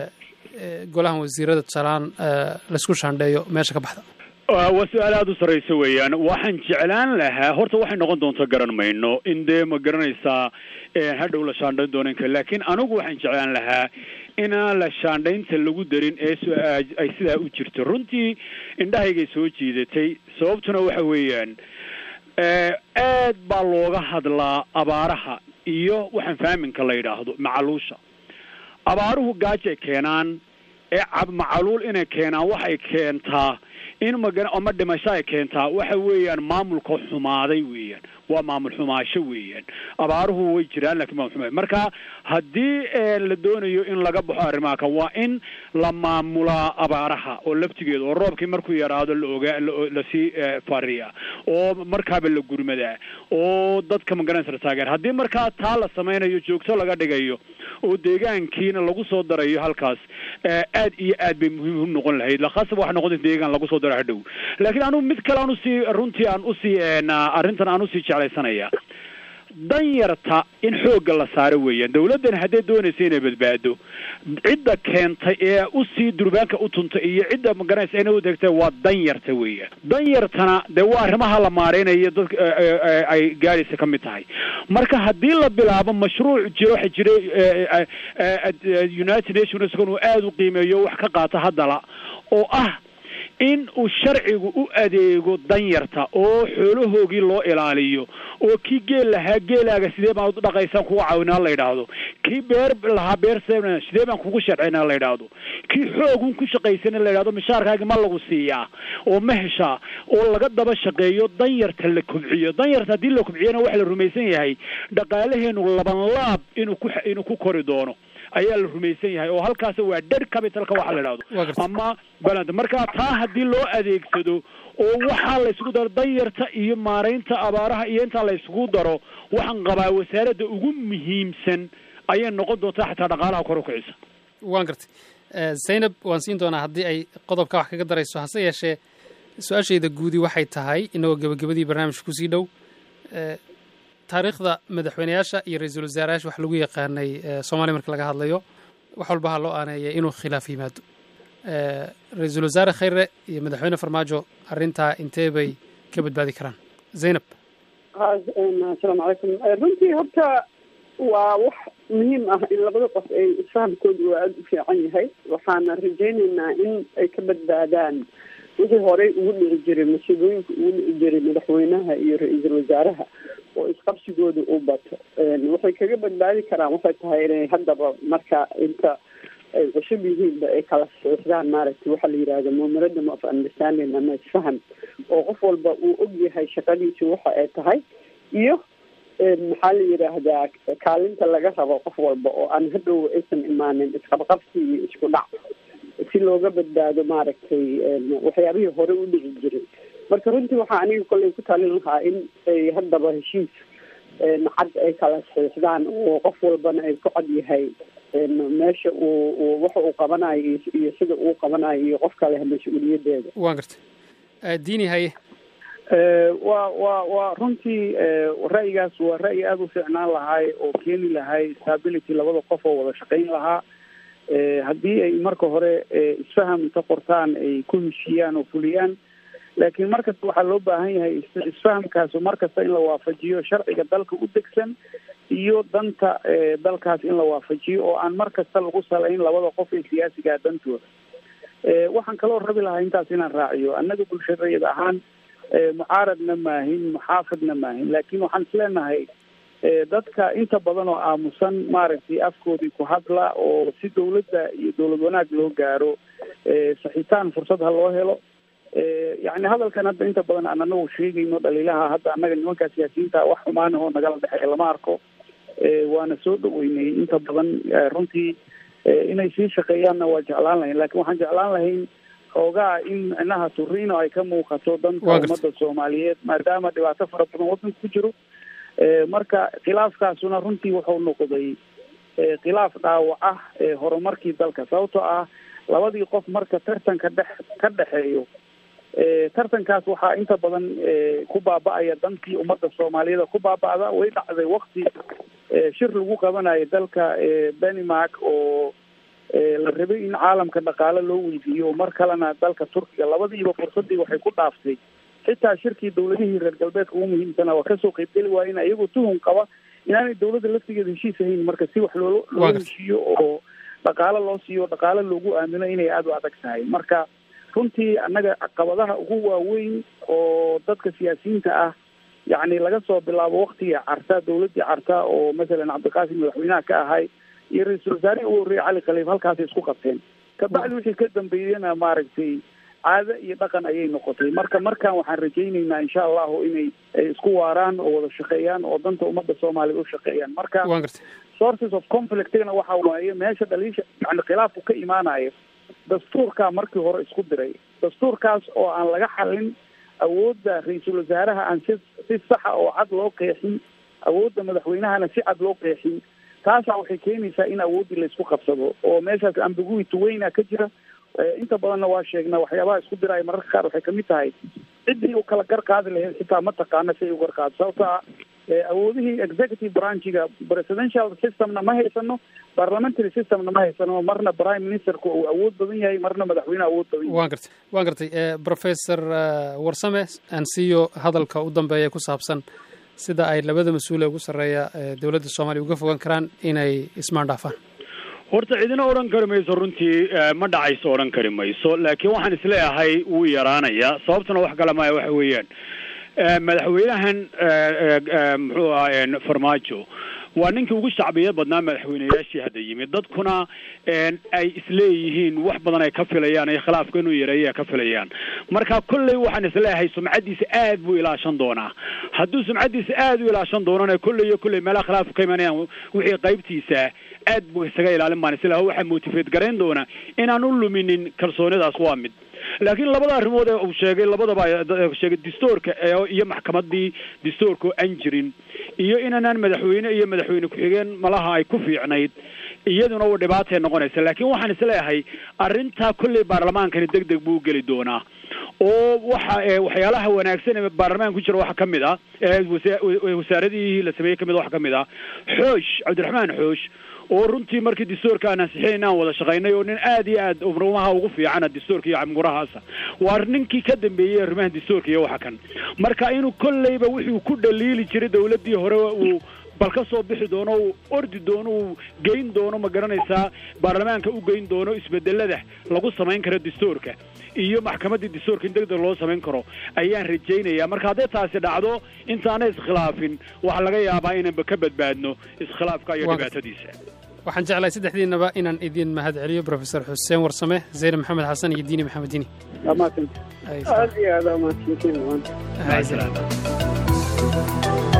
golahan wasiirada tusaalahaan laisku shaandheeyo meesha ka baxda waa su-aal aada u sarraysa weeyaan waxaan jeclaan lahaa horta waxay noqon doonto garan mayno in dee ma garanaysaa hadhow la shaandhayn doonanka laakiin anigu waxaan jeclaan lahaa inaan la shaandhaynta lagu darin ee ay sidaa u jirto runtii indhahaygay soo jiidatay sababtuna waxa weeyaan aad baa looga hadlaa abaaraha iyo waxaan faaminka la yidhaahdo macaluusha abaaruhu gaajay keenaan ee macaluul inay keenaan waxay keentaa in magan ama dhimasho ay keentaa waxa weeyaan maamulka xumaaday weeyaan waa maamul xumaasho weeyaan abaaruhu way jiraan laakiin maamul xumaasho marka haddii la doonayo in laga baxo arrimaha waa in la maamulaa abaaraha oo laftigeeda oo roobkii markuu yaraado la ogaa lasii fariya oo markaaba la gurmadaa oo dadka magaranaysa la taageer haddii markaa taa la samaynayo joogto laga dhigayo oo deegaankiina lagu soo darayo halkaas aad iyo aad bay muhiim u noqon lahayd lakhaasab waxa noqon deegaan lagu soo daro hadhow laakiin anu mid kale aan usii runtii aan usii arrintan aan usii jeclaysanaya danyarta in xoogga la saaro weeyaan dawladdan hadday doonaysa inay badbaado cidda keentay ee usii durbaanka u tuntay iyo cidda magaranaysa inay u degtay waa danyarta weeyaan danyartana dee waa arrimaha la maareynayo dadka ay gaadhaysa ka mid tahay marka haddii la bilaabo mashruuc jiro waxa jiray united nations uu aada u qiimeeyo wax ka qaata haddala oo ah in uu sharcigu u adeego danyarta oo xoolahoogii loo ilaaliyo oo kii geel lahaa geelaaga sidee baan u dhaqaysaan kuga caawinaa la yidhaahdo kii beer lahaa beer sidee baan kugu sharcinaa la yidhaahdo kii xoogun ku shaqaysana la yidhahdo mishaarkaagi ma lagu siiyaa oo ma heshaa oo laga daba shaqeeyo danyarta la kobciyo danyarta haddii la kobciyana waxa la rumaysan yahay dhaqaalaheenu laban laab inuu ku inuu ku kori doono ayaa la rumaysan yahay oo halkaas waa dead capitalka waxa la yidhaahdo ama balance marka taa haddii loo adeegsado oo waxaa la isugu daro danyarta iyo maaraynta abaaraha iyo intaa la isugu daro waxaan qabaa wasaaradda ugu muhiimsan ayay noqon doontaa xataa dhaqaalaha kor u kicisa waan gartay zaynab waan siin doonaa haddii ay qodobka wax kaga darayso hase yeeshee su-aashayda guudi waxay tahay inagoo gebagabadii barnaamijka kusii dhow taariikhda madaxweyneyaasha iyo ra-iisul wasaarayaasha wax lagu yaqaanay soomaaliya marka laga hadlayo wax walba ha loo aaneeyay inuu khilaaf yimaado ra-iisul wasaare khayre iyo madaxweyne farmaajo arrintaa intee bay ka badbaadi karaan zaynab asalaamu calaykum runtii horta waa wax muhiim ah in labada qof ay isfahamkoodu waa aada u fiican yahay waxaana rajaynaynaa in ay ka badbaadaan wixii horey ugu dhici jiray mas-uulooyinka ugu dhici jiray madaxweynaha iyo ra-iisul wasaaraha oo isqabsigooda u bato waxay kaga badbaadi karaan waxay tahay inay haddaba marka inta ay cusub yihiinba ay kala sixdaan maaragtay waxaa la yidhahda memorandum of understanding ama isfaham oo qof walba uu og yahay shaqadiisu waxa ay tahay iyo maxaa la yidhaahdaa kaalinta laga rabo qof walba oo aan hadhow aysan imaanin isqabqabsi iyo isku dhac si looga badbaado maaragtay waxyaabihii hore u dhici jiray marka runtii waxaa aniga kolley ku talin lahaa in ay haddaba heshiis cad ay kala saxiixdaan oo qof walbana ay ku cad yahay meesha uu waxa uu qabanayo iyo sida uu qabanayo iyo qof kale mas-uuliyadeeda waan gartay diini haye waa waa waa runtii ra'yigaas waa ra'yi aada u fiicnaan lahay oo keeni lahay stability labada qof oo wada shaqayn lahaa haddii ay marka hore isfaham inta qortaan ay ku heshiiyaan oo fuliyaan laakiin markasta waxaa loo baahan yahay isfahamkaas markasta in la waafajiyo sharciga dalka u degsan iyo danta dalkaas in la waafajiyo oo aan markasta lagu salayn labada qof ee siyaasigaa dantooda waxaan kaloo rabi lahaa intaas inaan raaciyo annaga bulshadayada ahaan mucaaradna maahin muxaafidna maahin laakiin waxaan isleenahay dadka inta badan oo aamusan maaragtay afkoodii ku hadla oo si dawladda iyo dawlad wanaag loo gaaro saxiitaan fursad ha loo helo yacni hadalkan hadda inta badan aan anagu sheegayno dhaliilaha hadda annaga nimankaa siyaasiyiinta wax xumaanahoo nagala dhexeeya lama arko waana soo dhaweynay inta badan runtii inay sii shaqeeyaanna waa jeclaan lahayn lakin waxaan jeclaan lahayn xoogaa in micnaha turino ay ka muuqato danka ummadda soomaaliyeed maadaama dhibaato fara badan waddanka ku jiro marka khilaafkaasuna runtii wuxuu noqday khilaaf dhaawac ah horumarkii dalka sababtoo ah labadii qof marka tartanka dhex ka dhexeeyo tartankaas waxaa inta badan ku baaba'aya dantii ummadda soomaaliyeed ku baaba'da way dhacday wakti shir lagu qabanayo dalka Denmark oo la rabay in caalamka dhaqaale loo weydiiyo mar kalena dalka Turkiga labadiiba fursadii waxay ku dhaaftay xitaa shirkii dawladihii reer galbeedka ugu muhiimsana waa kasoo qaybgeli waa in ayagu tuhun qaba inaanay dawladda laftigeeda heshiis ahayn marka si wax loo loo heshiiyo oo dhaqaale loo siiyo dhaqaale loogu aamino inay aada u adag tahay marka runtii annaga caqabadaha ugu waaweyn oo dadka siyaasiyiinta ah yacni laga soo bilaabo waktigii carta dawladdii carta oo masalan cabdiqaasim madaxweynaha ka ahay iyo ra-iisul wasaarihii ugu horreeyay cali khaliif halkaasay isku qabteen kabacdi wixii ka dambeeyena maaragtay caado iyo dhaqan ayay noqotay marka markaan waxaan rajaynaynaa insha allahu inay isku waaraan oo wada shaqeeyaan oo danta ummadda soomaaliya u shaqeeyaan marka sources of conflictna waxa waaye meesha dhaliisha yani khilaafku ka imaanayo dastuurkaa markii hore isku diray dastuurkaas oo aan laga xalin awoodda ra-iisul wasaaraha aan si si saxa oo cad loo qeexin awoodda madaxweynahana si cad loo qeexin taasaa waxay keenaysaa in awooddii laysku qabsado oo meeshaas ambiguity weyna ka jira inta badanna waa sheegnaa waxyaabaha isku diraya mararka qaar waxay kamid tahay ciddii u kala gar qaadi lahayd xitaa ma taqaana si ay u gar qaado sababto ah awoodihii executive branchiga presidential systemna ma haysano parliamentary systemna ma haysano marna prime ministerku uu awood badan yahay marna madaxweyne awood badan yahay waan gartay waan gartay professor warsame aan siiyo hadalka u dambeeya ku saabsan sida ay labada mas-uule ugu sarreeya dowladda soomaaliya uga fogaan karaan inay ismaan dhaafaan horta cidina odhan kari mayso runtii ma dhacayso odhan kari mayso laakiin waxaan isleeyahay wuu yaraanayaa sababtuna wax kale maya waxa weeyaan madaxweynahan muxuu ahaa farmaajo waa ninkii ugu shacbiyad badnaa madaxweynayaashii hadda yimid dadkuna ay isleeyihiin wax badan ay ka filayaan ay khilaafka inuu yareeyo ay ka filayaan marka kolley waxaan isleeyahay sumcadiisa aad buu ilaashan doonaa hadduu sumcadiisa aad u ilaashan doonana kolley iyo kolley meelaha khilaafku ka imanayaan wixii qaybtiisa aad buu isaga ilaalin baan isleeyahay waxa motivate garayn doona inaan u luminin kalsoonidaas waa mid laakiin labada arrimood ee uu sheegay labadaba sheegay dastuurka iyo maxkamadii dastuurka aan jirin iyo inaan madaxweyne iyo madaxweyne ku xigeen malaha ay ku fiicnayd iyaduna waa dhibaato noqonaysa laakiin waxaan isleeyahay arinta kulli baarlamaankani degdeg buu gali doonaa oo waxa waxyaalaha wanaagsan ee baarlamaanka ku jira waxa kamid ah wasaaradii la sameeyay kamid waxa kamid ah xoosh Cabdiraxmaan xoosh oo runtii markii dastuurka aan ansixinay wada shaqeynay oo nin aad iyo aad umrumaha ugu fiican dastuurka iyo camgurahaas waa ninkii ka dambeeyay arrimaha dastuurka iyo waxa kan marka inuu kolleyba wixii ku dhaliili jiray dawladii hore uu bal ka soo bixi doono uu ordi doono uu geyn doono ma garanaysaa baarlamaanka u geyn doono isbedelada lagu sameyn karo dastuurka iyo maxkamadda dastuurka in degdeg loo sameyn karo ayaan rajaynayaa marka haddii taasi dhacdo intaana iskhilaafin waxa laga yaabaa inaan ka badbaadno iskhilaafka iyo dhibaatadiisa waxaan jeclahay saddexdiinaba inaan idin mahad celiyo professor Xuseen Warsame Zayn Maxamed Xasan iyo Diini Maxamed Diini amaantii aad iyo aad amaantii